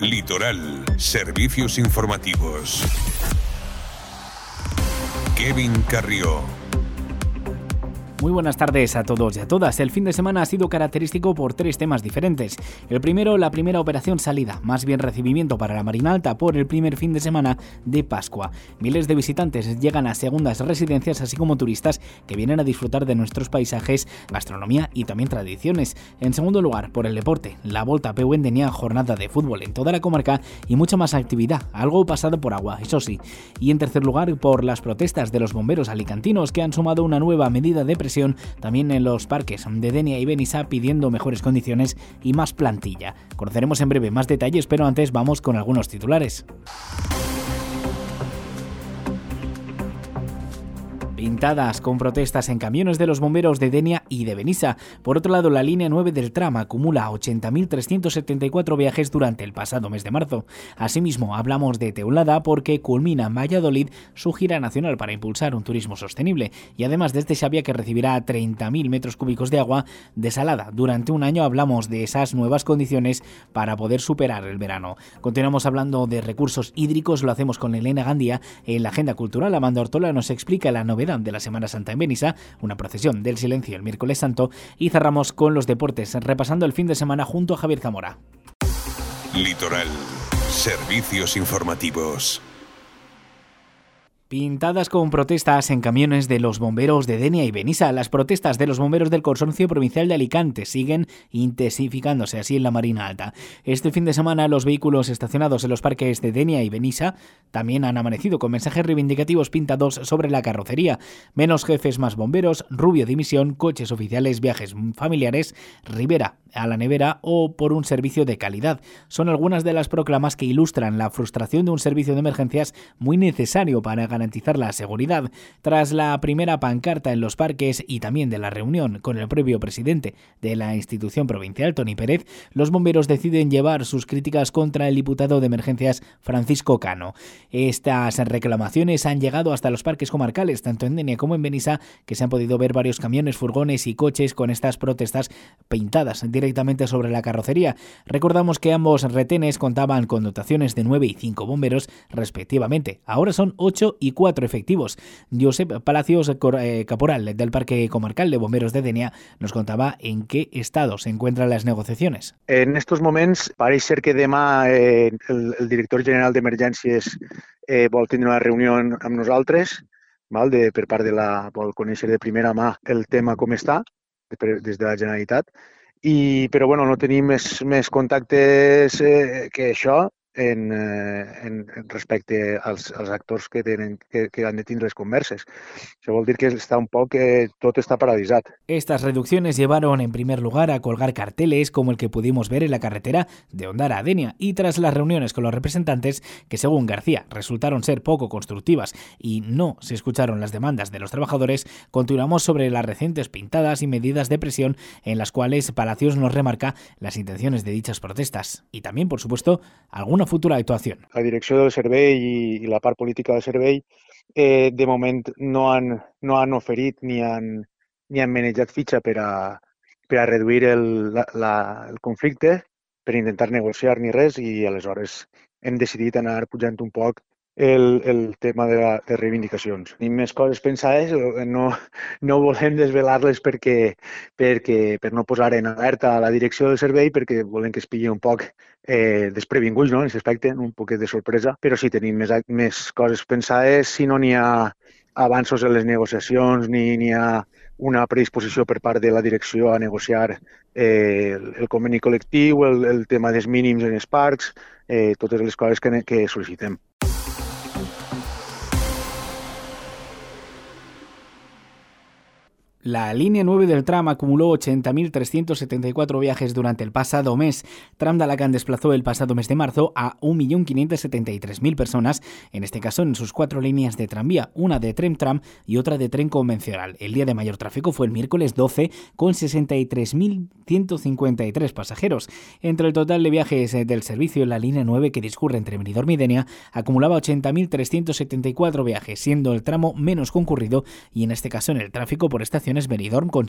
Litoral, servicios informativos. Kevin Carrió. Muy buenas tardes a todos y a todas. El fin de semana ha sido característico por tres temas diferentes. El primero, la primera operación salida, más bien recibimiento para la Marina Alta por el primer fin de semana de Pascua. Miles de visitantes llegan a segundas residencias, así como turistas que vienen a disfrutar de nuestros paisajes, gastronomía y también tradiciones. En segundo lugar, por el deporte, la Volta a Peu en Dénia, jornada de fútbol en toda la comarca y mucha más actividad, algo pasado por agua, eso sí. Y en tercer lugar, por las protestas de los bomberos alicantinos que han sumado una nueva medida de presión también en los parques de Dénia y Benissa, pidiendo mejores condiciones y más plantilla. Conoceremos en breve más detalles, pero antes vamos con algunos titulares. Pintadas con protestas en camiones de los bomberos de Dénia y de Benissa. Por otro lado, la línea 9 del tram acumula 80.374 viajes durante el pasado mes de marzo. Asimismo, hablamos de Teulada porque culmina en Valladolid su gira nacional para impulsar un turismo sostenible. Y además desde Xavia, que recibirá 30.000 metros cúbicos de agua desalada. Durante un año hablamos de esas nuevas condiciones para poder superar el verano. Continuamos hablando de recursos hídricos, lo hacemos con Elena Gandía. En la agenda cultural, Amanda Ortola nos explica la novedad de la Semana Santa en Benissa, una procesión del silencio el miércoles santo, y cerramos con los deportes, repasando el fin de semana junto a Javier Zamora. Litoral, servicios informativos. Pintadas con protestas en camiones de los bomberos de Dénia y Benissa. Las protestas de los bomberos del Consorcio Provincial de Alicante siguen intensificándose así en la Marina Alta. Este fin de semana los vehículos estacionados en los parques de Dénia y Benissa también han amanecido con mensajes reivindicativos pintados sobre la carrocería. Menos jefes, más bomberos, Rubio dimisión, coches oficiales, viajes familiares, Rivera a la nevera o por un servicio de calidad. Son algunas de las proclamas que ilustran la frustración de un servicio de emergencias muy necesario para garantizar la seguridad. Tras la primera pancarta en los parques y también de la reunión con el propio presidente de la institución provincial, Toni Pérez, los bomberos deciden llevar sus críticas contra el diputado de emergencias, Francisco Cano. Estas reclamaciones han llegado hasta los parques comarcales, tanto en Dénia como en Benissa, que se han podido ver varios camiones, furgones y coches con estas protestas pintadas directamente sobre la carrocería. Recordamos que ambos retenes contaban con dotaciones de 9 y 5 bomberos respectivamente. Ahora son 8 y 4 efectivos. Josep Palacios, caporal del Parque Comarcal de Bomberos de Dénia, nos contaba en qué estado se encuentran las negociaciones. En estos moments pareix ser que demà el director general d'Emergències vol tindre una reunió amb nosaltres, per part de vol conèixer de primera mà el tema com està des de la Generalitat. Però bueno, no tenim més contactes que això respecte als actors que han de tindre les converses. Això vol dir que està un poc tot està paralitzat. Estas reducciones llevaron en primer lugar a colgar carteles como el que pudimos ver en la carretera de Ondara a Dénia, y tras las reuniones con los representantes, que según García resultaron ser poco constructivas y no se escucharon las demandas de los trabajadores, continuamos sobre las recientes pintadas y medidas de presión en las cuales Palacios nos remarca las intenciones de dichas protestas y también, por supuesto, alguna futura actuación. La direcció del servei i la part política del servei de moment no han oferit ni han manejat fitxa per a reduir el conflicte, per intentar negociar ni res, i aleshores hem decidit anar pujant un poc el tema de reivindicacions. Tenim més coses pensades, no volem desvelar-les per no posar en alerta a la direcció del servei, perquè volem que es pilli un poc desprevinguts, no? En aquest aspecte, un poquet de sorpresa, però sí tenim més coses pensades. Si no n'hi ha avanços en les negociacions ni n'hi ha una predisposició per part de la direcció a negociar el conveni col·lectiu, el tema dels mínims en els parcs, totes les coses que sol·licitem. La línea 9 del tram acumuló 80.374 viajes durante el pasado mes. Tram d'Alacant desplazó el pasado mes de marzo a 1.573.000 personas, en este caso en sus 4 líneas de tranvía, una de tren-tram y otra de tren convencional. El día de mayor tráfico fue el miércoles 12, con 63.153 pasajeros. Entre el total de viajes del servicio, la línea 9 que discurre entre Benidorm y Dénia acumulaba 80.374 viajes, siendo el tramo menos concurrido y en este caso en el tráfico por estación Vacaciones Benidorm con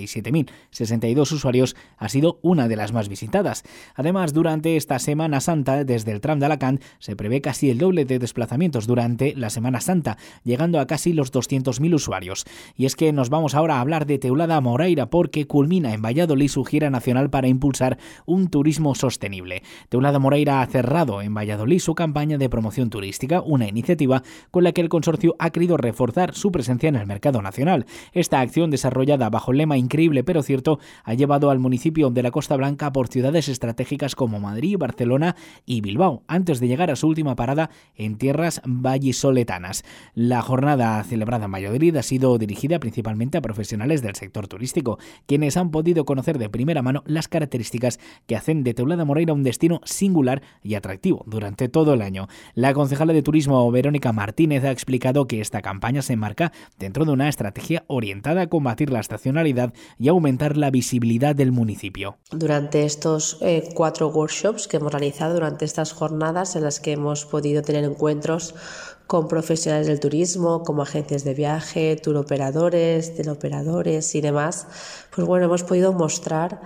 77.062 usuarios ha sido una de las más visitadas. Además, durante esta Semana Santa, desde el tram de Alacant se prevé casi el doble de desplazamientos durante la Semana Santa, llegando a casi los 200.000 usuarios. Y es que nos vamos ahora a hablar de Teulada Moreira porque culmina en Valladolid su gira nacional para impulsar un turismo sostenible. Teulada Moreira ha cerrado en Valladolid su campaña de promoción turística, una iniciativa con la que el consorcio ha querido reforzar su presencia en el mercado nacional. Esta acción, desarrollada bajo el lema Increíble pero cierto, ha llevado al municipio de la Costa Blanca por ciudades estratégicas como Madrid, Barcelona y Bilbao, antes de llegar a su última parada en tierras vallisoletanas. La jornada celebrada en Valladolid ha sido dirigida principalmente a profesionales del sector turístico, quienes han podido conocer de primera mano las características que hacen de Teulada Moreira un destino singular y atractivo durante todo el año. La concejala de Turismo, Verónica Martínez, ha explicado que esta campaña se enmarca dentro de una estrategia orientada a combatir la estacionalidad y aumentar la visibilidad del municipio. Durante estos 4 workshops que hemos realizado durante estas jornadas en las que hemos podido tener encuentros con profesionales del turismo, como agencias de viaje, turoperadores, teleoperadores y demás, pues bueno, hemos podido mostrar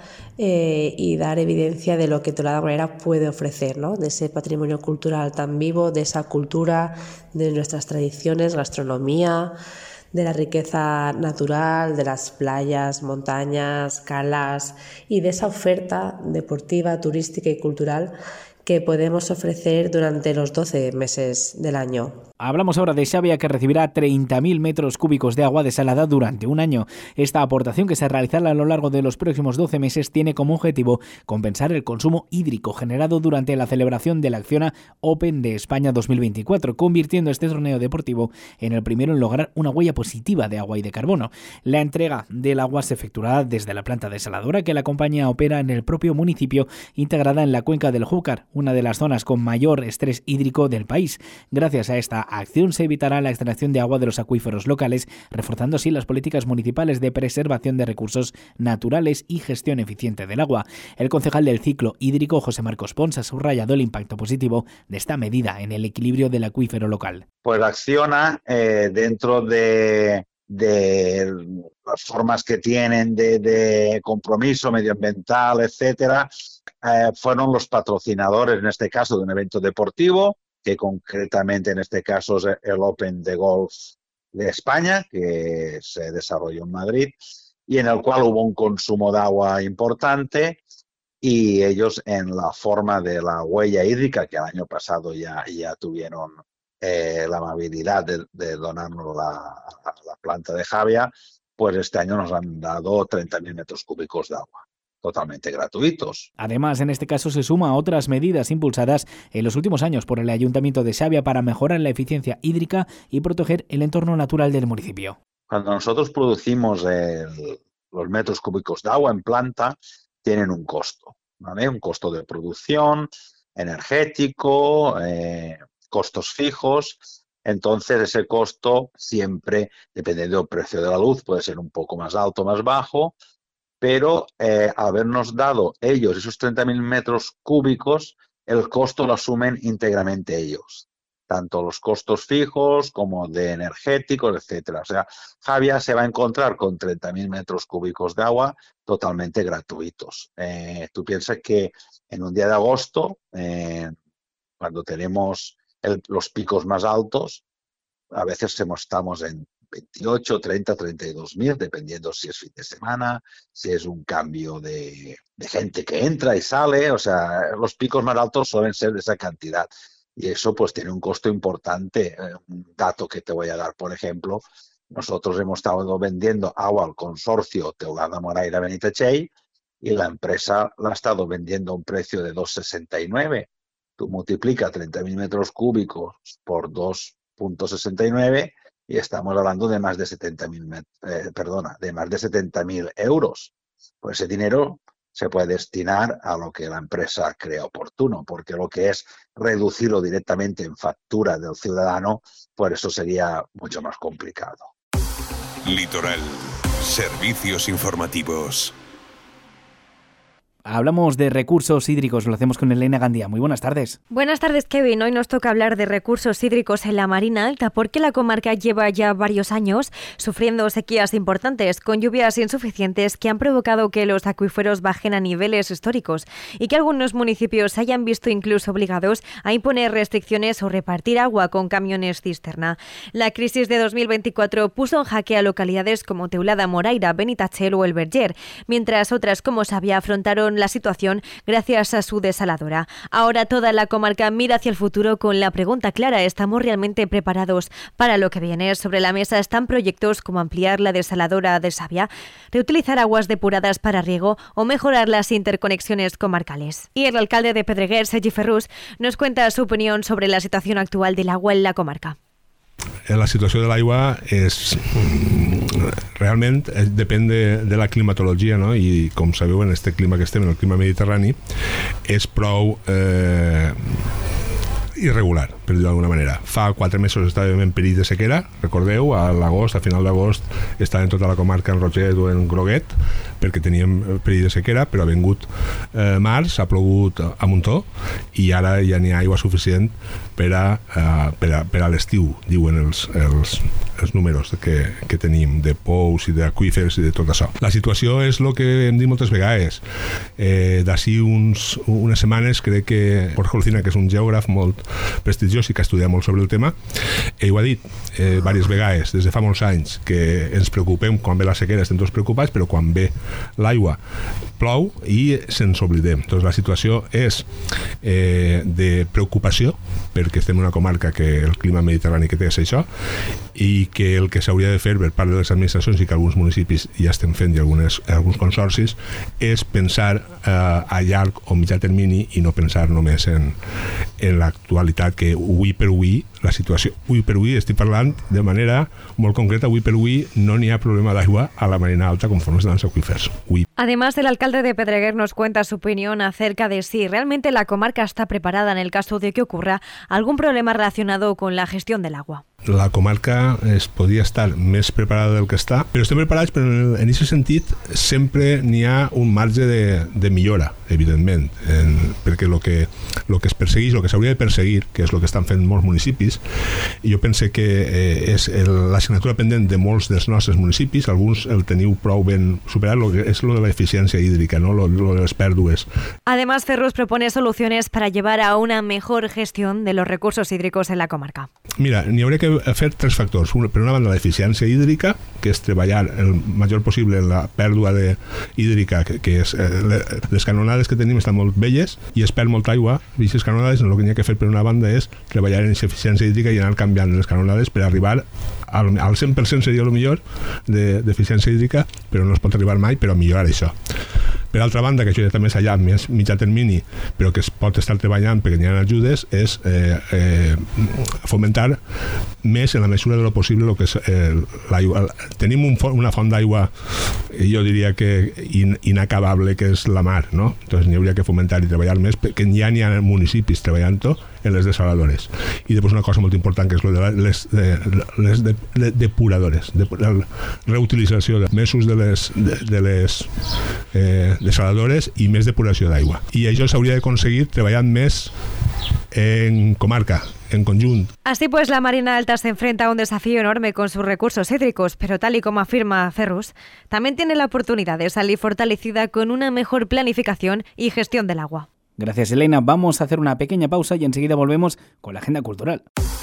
y dar evidencia de lo que Teulada Moreira puede ofrecer, ¿no? De ese patrimonio cultural tan vivo, de esa cultura, de nuestras tradiciones, gastronomía, de la riqueza natural, de las playas, montañas, calas y de esa oferta deportiva, turística y cultural que podemos ofrecer durante los 12 meses del año. Hablamos ahora de Xavia, que recibirá 30.000 metros cúbicos de agua desalada durante un año. Esta aportación, que se realizará a lo largo de los próximos 12 meses, tiene como objetivo compensar el consumo hídrico generado durante la celebración de la Acciona Open de España 2024, convirtiendo este torneo deportivo en el primero en lograr una huella positiva de agua y de carbono. La entrega del agua se efectuará desde la planta desaladora que la compañía opera en el propio municipio, integrada en la cuenca del Júcar, una de las zonas con mayor estrés hídrico del país. Gracias a esta acción se evitará la extracción de agua de los acuíferos locales, reforzando así las políticas municipales de preservación de recursos naturales y gestión eficiente del agua. El concejal del ciclo hídrico, José Marcos Pons, ha subrayado el impacto positivo de esta medida en el equilibrio del acuífero local. Pues Acciona, dentro de las formas que tienen de compromiso medioambiental, etcétera, fueron los patrocinadores, en este caso, de un evento deportivo, que concretamente en este caso es el Open de Golf de España, que se desarrolló en Madrid, y en el cual hubo un consumo de agua importante, y ellos, en la forma de la huella hídrica, que el año pasado ya tuvieron la amabilidad de donarnos a la planta de Xavia, pues este año nos han dado 30.000 metros cúbicos de agua, totalmente gratuitos. Además, en este caso se suma a otras medidas impulsadas en los últimos años por el Ayuntamiento de Xavia para mejorar la eficiencia hídrica y proteger el entorno natural del municipio. Cuando nosotros producimos los metros cúbicos de agua en planta, tienen un costo, ¿vale? Un costo de producción, energético, costos fijos. Entonces, ese costo siempre, dependiendo del precio de la luz, puede ser un poco más alto o más bajo, pero habernos dado ellos esos 30.000 metros cúbicos, el costo lo asumen íntegramente ellos, tanto los costos fijos como de energéticos, etcétera. O sea, Xavia se va a encontrar con 30.000 metros cúbicos de agua totalmente gratuitos. Tú piensas que en un día de agosto, cuando tenemos los picos más altos, a veces estamos en 28, 30, 32.000, dependiendo si es fin de semana, si es un cambio de gente que entra y sale. O sea, los picos más altos suelen ser de esa cantidad. Y eso pues tiene un costo importante. Un dato que te voy a dar, por ejemplo, nosotros hemos estado vendiendo agua al consorcio Teulada Moreira Benitatxell y la empresa la ha estado vendiendo a un precio de 2,69. Tú multiplica 30.000 metros cúbicos por 2,69 y estamos hablando de más de 70.000 euros. Pues ese dinero se puede destinar a lo que la empresa crea oportuno, porque lo que es reducirlo directamente en factura del ciudadano, por eso sería mucho más complicado. Litoral. Servicios informativos. Hablamos de recursos hídricos, lo hacemos con Elena Gandía. Muy buenas tardes. Buenas tardes, Kevin. Hoy nos toca hablar de recursos hídricos en la Marina Alta porque la comarca lleva ya varios años sufriendo sequías importantes con lluvias insuficientes que han provocado que los acuíferos bajen a niveles históricos y que algunos municipios se hayan visto incluso obligados a imponer restricciones o repartir agua con camiones cisterna. La crisis de 2024 puso en jaque a localidades como Teulada, Moraira, Benitatxell o El Verger, mientras otras como Sabia afrontaron la situación gracias a su desaladora. Ahora toda la comarca mira hacia el futuro con la pregunta clara: ¿estamos realmente preparados para lo que viene? Sobre la mesa están proyectos como ampliar la desaladora de Sabia, reutilizar aguas depuradas para riego o mejorar las interconexiones comarcales. Y el alcalde de Pedreguer, Sergi Ferrús, nos cuenta su opinión sobre la situación actual del agua en la comarca. La situació de l'aigua realment depèn de la climatologia, no? I com sabeu, en aquest clima que estem, en el clima mediterrani, és prou irregular, per dir-ho d'alguna manera. Fa 4 mesos estàvem en perill de sequera, recordeu, a l'agost, a final d'agost, estava en tota la comarca en roget o en groguet, perquè teníem perill de sequera, però ha vingut març, ha plogut a muntó, i ara ja n'hi ha aigua suficient per a l'estiu, diuen els números que tenim de pous i d'aqüífers i de tot això. La situació és el que hem dit moltes vegades. D'ací unes setmanes crec que Jorge Olcina, que és un geògraf molt prestigiós i que ha estudiat molt sobre el tema, ell ho ha dit diverses vegades, des de fa molts anys, que ens preocupem quan ve la sequera, estem tots preocupats, però quan ve l'aigua plou i se'ns oblidem. Doncs la situació és de preocupació, perquè estem en una comarca que el clima mediterrani que té és això, i que el que s'hauria de fer per part de les administracions i que alguns municipis ja estem fent i alguns consorcis és pensar a llarg o mitjà termini i no pensar només en l'actualitat, que avui per avui la situació, avui per avui estic parlant de manera molt concreta, avui per avui no n'hi ha problema d'aigua a la Marina Alta conforme estan els aqüífers. Además, el alcalde de Pedreguer nos cuenta su opinión acerca de si realmente la comarca está preparada en el caso de que ocurra algún problema relacionado con la gestión del agua. La comarca es podria estar més preparada del que està, però estem preparats, però en aquest sentit sempre n'hi ha un marge de millora, evidentment, perquè el que es persegueix, el que s'hauria de perseguir, que és el que estan fent molts municipis, i jo pense que és l'assignatura pendent de molts dels nostres municipis, alguns el teniu prou ben superat, és lo de la eficiència hídrica, no? lo de les pèrdues. Además, Ferrús propone soluciones para llevar a una mejor gestión de los recursos hídricos en la comarca. Mira, n'hi hauria que fer 3 factors. Per una banda, l'eficiència hídrica, que és treballar el major possible en la pèrdua hídrica, que és les canonades que tenim estan molt velles i es perd molta aigua, i aquestes canonades el que n'hi ha que fer per una banda és treballar en eficiència hídrica i anar canviant les canonades per arribar al 100% seria el millor d'eficiència hídrica, però no es pot arribar mai, però a millorar això. Per altra banda, que això ja també és allà més mitjà termini, però que es pot estar treballant perquè n'hi ha ajudes, és fomentar més en la mesura de lo possible el que és l'aigua. Tenim una font d'aigua, jo diria que inacabable, que és la mar, no? Entonces n'hi hauria que fomentar i treballar més, perquè ja n'hi ha municipis treballant-ho en les desaladores. I després una cosa molt important, que és les depuradores, la reutilització de més ús de les desaladores i més depuració d'aigua. I això s'hauria d'aconseguir treballant més en comarca, en conjunt. Así pues, la Marina Alta se enfrenta a un desafío enorme con sus recursos hídricos, pero tal y como afirma Ferrús, también tiene la oportunidad de salir fortalecida con una mejor planificación y gestión del agua. Gracias, Elena. Vamos a hacer una pequeña pausa y enseguida volvemos con la agenda cultural.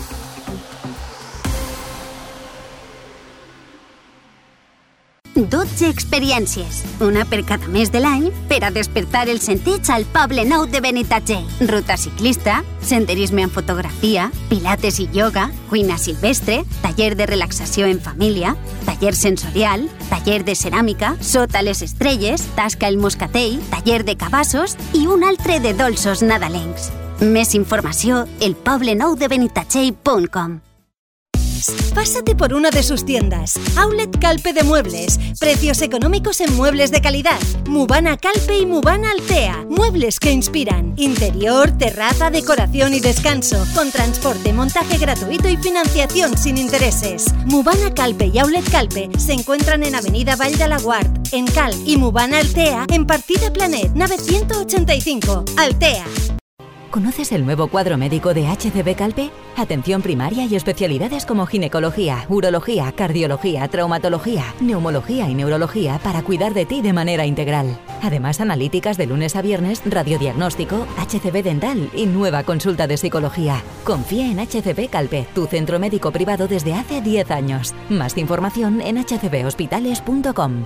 12 experiències, una per cada mes de l'any, per a despertar el sentits al Poble Nou de Benitatxell. Ruta ciclista, senderisme en fotografia, pilates i yoga, cuina silvestre, taller de relaxació en família, taller sensorial, taller de ceràmica, sota les estrelles, tasca el moscatell, taller de cabassos i un altre de dolços nadalencs. Més informació, elpoblenoudebenitaxell.com. Muebles. Pásate por una de sus tiendas. Outlet Calpe de Muebles. Precios económicos en muebles de calidad. Mubana Calpe y Mubana Altea. Muebles que inspiran. Interior, terraza, decoración y descanso. Con transporte, montaje gratuito y financiación sin intereses. Mubana Calpe y Outlet Calpe se encuentran en Avenida Vall de Laguard, en Cal, y Mubana Altea en Partida Planet, nave 185. Altea. ¿Conoces el nuevo cuadro médico de HCB Calpe? Atención primaria y especialidades como ginecología, urología, cardiología, traumatología, neumología y neurología para cuidar de ti de manera integral. Además, analíticas de lunes a viernes, radiodiagnóstico, HCB dental y nueva consulta de psicología. Confía en HCB Calpe, tu centro médico privado desde hace 10 años. Más información en hcbhospitales.com.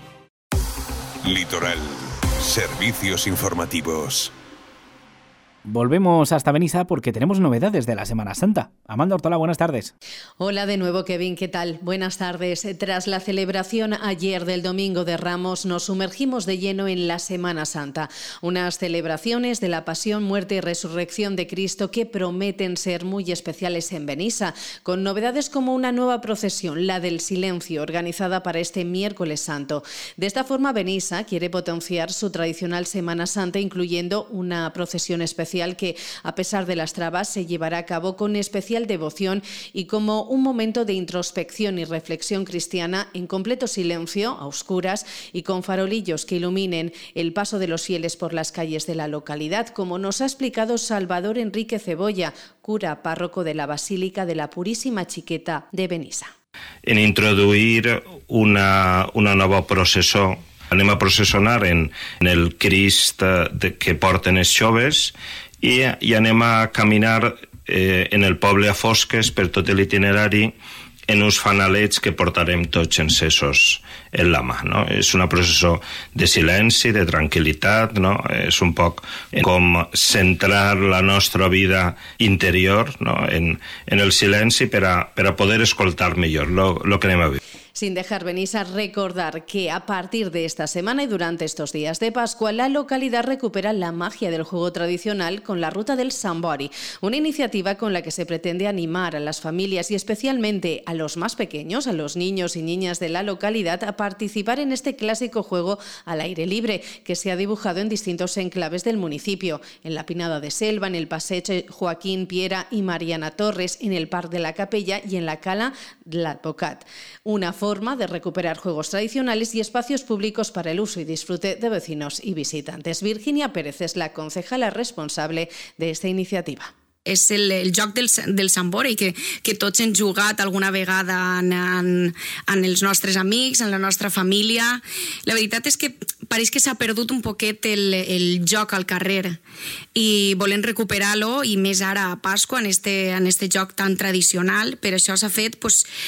Litoral. Servicios informativos. Volvemos hasta Benissa porque tenemos novedades de la Semana Santa. Amanda Ortola, buenas tardes. Hola de nuevo, Kevin, ¿qué tal? Buenas tardes. Tras la celebración ayer del Domingo de Ramos, nos sumergimos de lleno en la Semana Santa. Unas celebraciones de la Pasión, Muerte y Resurrección de Cristo que prometen ser muy especiales en Benissa, con novedades como una nueva procesión, la del Silencio, organizada para este miércoles santo. De esta forma, Benissa quiere potenciar su tradicional Semana Santa, incluyendo una procesión especial que, a pesar de las trabas, se llevará a cabo con especial devoción y como un momento de introspección y reflexión cristiana en completo silencio, a oscuras y con farolillos que iluminen el paso de los fieles por las calles de la localidad, como nos ha explicado Salvador Enrique Cebolla, cura párroco de la Basílica de la Purísima Xiqueta de Benissa. En introduir una nova processó. Anem a processionar en el Crist que porten els joves i anem a caminar en el poble a fosques per tot l'itinerari en uns fanalets que portarem tots encesos en la mà, no? És una processó de silenci, de tranquil·litat, no? És un poc com centrar la nostra vida interior, no? en el silenci per a poder escoltar millor lo que anem a viure. Sin dejar Benissa, recordar que a partir de esta semana y durante estos días de Pascua, la localidad recupera la magia del juego tradicional con la ruta del Sambori, una iniciativa con la que se pretende animar a las familias y especialmente a los más pequeños, a los niños y niñas de la localidad, a participar en este clásico juego al aire libre que se ha dibujado en distintos enclaves del municipio, en la Pinada de Selva, en el Passeig Joaquín Piera y Mariana Torres, en el Parc de la Capella y en la Cala l'Advocat. Una forma de recuperar juegos tradicionales y espacios públicos para el uso y disfrute de vecinos y visitantes. Virginia Pérez es la concejala responsable de esta iniciativa. És el joc del Sambori, que tots hem jugat alguna vegada en els nostres amics, en la nostra família. La veritat és que pareix que s'ha perdut un poquet el joc al carrer i volem recuperar-lo, i més ara a Pasqua, en este joc tan tradicional. Per això s'ha fet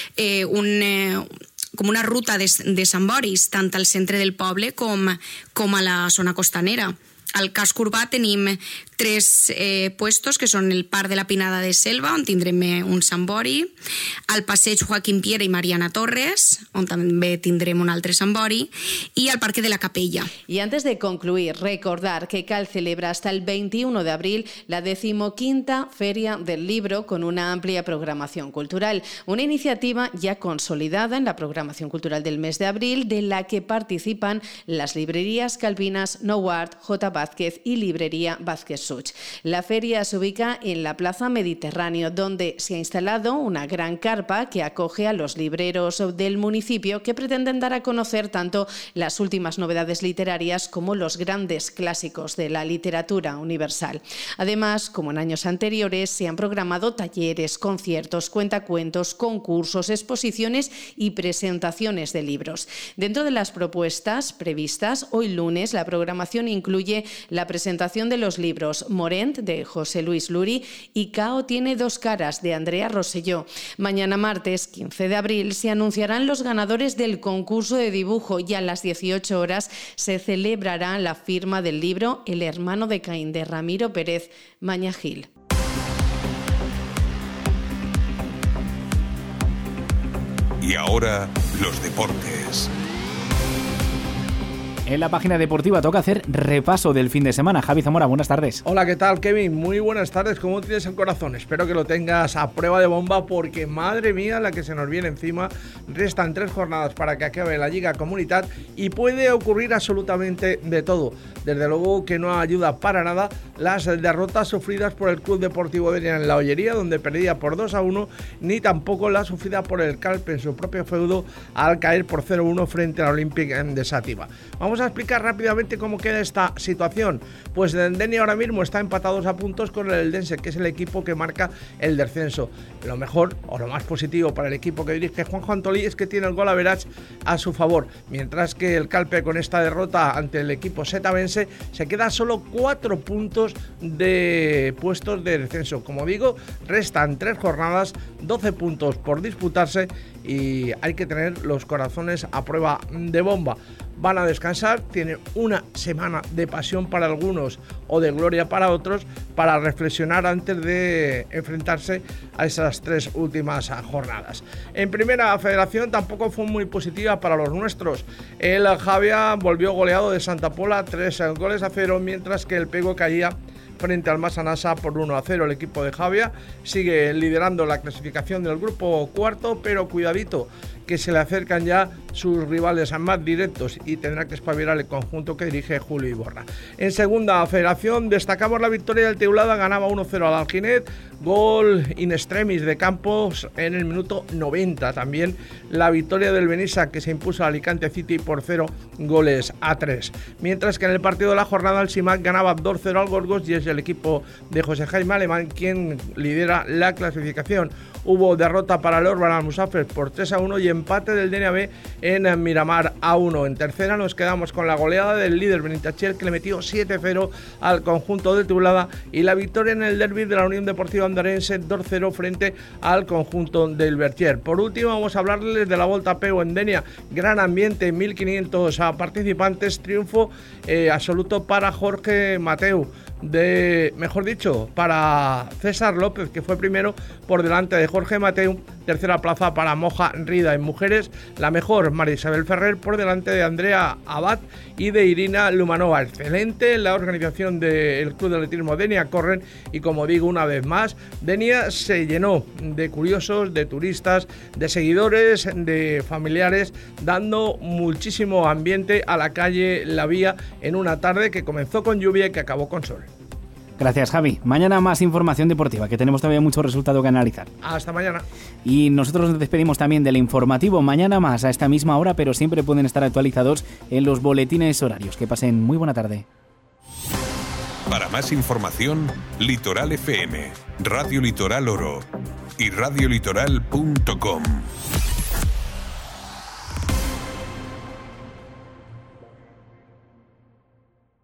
com una ruta de Samboris, tant al centre del poble com a la zona costanera. Al casc urbà tenim 3 puestos, que són el Parc de la Pinada de Selva, on tindrem un Sambori, al Passeig Joaquín Piera i Mariana Torres, on també tindrem un altre Sambori, y al Parque de la Capella. Y antes de concluir, recordar que Cal celebra hasta el 21 de abril la 15ª Feria del Libro con una amplia programación cultural, una iniciativa ya consolidada en la programación cultural del mes de abril, de la que participan las librerías calvinas Nouart, J. Vázquez y Librería Vázquez Such. La feria se ubica en la Plaza Mediterráneo, donde se ha instalado una gran carpa que acoge a los libreros del municipio que pretenden dar a conocer tanto las últimas novedades literarias como los grandes clásicos de la literatura universal. Además, como en años anteriores, se han programado talleres, conciertos, cuentacuentos, concursos, exposiciones y presentaciones de libros. Dentro de las propuestas previstas, hoy lunes la programación incluye la presentación de los libros Morent, de José Luis Luri, y Cao tiene dos caras, de Andrea Rosselló. Mañana martes, 15 de abril, se anunciarán los ganadores del concurso de dibujo y a las 18 horas se celebrará la firma del libro El hermano de Caín, de Ramiro Pérez Mañagil. Y ahora, los deportes. En la página deportiva toca hacer repaso del fin de semana. Javi Zamora, buenas tardes. Hola, ¿qué tal, Kevin? Muy buenas tardes. ¿Cómo tienes el corazón? Espero que lo tengas a prueba de bomba porque, madre mía, la que se nos viene encima. Restan 3 jornadas para que acabe la Lliga Comunitat y puede ocurrir absolutamente de todo. Desde luego que no ayuda para nada las derrotas sufridas por el Club Deportivo Denia en la Ollería, donde perdía por 2-1, ni tampoco la sufrida por el Calpe en su propio feudo al caer por 0-1 frente al Olympic de Sátiva. Vamos a explicar rápidamente cómo queda esta situación. Pues el Denia ahora mismo está empatados a puntos con el Eldense, que es el equipo que marca el descenso. Lo mejor o lo más positivo para el equipo que dirige Juanjo Antolí es que tiene el gol average a su favor, mientras que el Calpe, con esta derrota ante el equipo setavense, se queda solo 4 puntos de puestos de descenso. Como digo, restan 3 jornadas, 12 puntos por disputarse y hay que tener los corazones a prueba de bomba. Van a descansar, tienen una semana de pasión para algunos o de gloria para otros, para reflexionar antes de enfrentarse a esas 3 últimas jornadas. En Primera Federación tampoco fue muy positiva para los nuestros. El Javia volvió goleado de Santa Pola 3-0, mientras que el Pego caía frente al Massanassa por 1-0. El equipo de Javia sigue liderando la clasificación del grupo cuarto, pero cuidadito, que se le acercan ya sus rivales más directos y tendrá que espabilar el conjunto que dirige Julio Iborra. En Segunda Federación destacamos la victoria del Teulada, ganaba 1-0 al Alginet, gol in extremis de Campos en el minuto 90. También la victoria del Benissa, que se impuso al Alicante City por 0-3. Mientras que en el partido de la jornada el Simac ganaba 2-0 al Gorgos y es el equipo de José Jaime Alemán quien lidera la clasificación. Hubo derrota para el Orban Almusafes por 3-1 y empate del Denia B en Miramar a 1. En tercera nos quedamos con la goleada del líder Benitachiel, que le metió 7-0 al conjunto de Teulada, y la victoria en el derbi de la Unión Deportiva Andarense 2-0 frente al conjunto del Bertier. Por último vamos a hablarles de la Volta a Peu en Denia. Gran ambiente, 1500 participantes, triunfo absoluto para Jorge Mateu. Para César López, que fue primero por delante de Jorge Mateu. Tercera plaza para Moja Rida. En mujeres, la mejor, María Isabel Ferrer, por delante de Andrea Abad y de Irina Lumanova. Excelente la organización del Club de Atletismo Denia Corren, y como digo una vez más, Denia se llenó de curiosos, de turistas, de seguidores, de familiares, dando muchísimo ambiente a la calle La Vía en una tarde que comenzó con lluvia y que acabó con sol. Gracias, Javi. Mañana más información deportiva, que tenemos todavía mucho resultado que analizar. Hasta mañana. Y nosotros nos despedimos también del informativo. Mañana más a esta misma hora, pero siempre pueden estar actualizados en los boletines horarios. Que pasen muy buena tarde. Para más información, Litoral FM, Radio Litoral Oro y radiolitoral.com.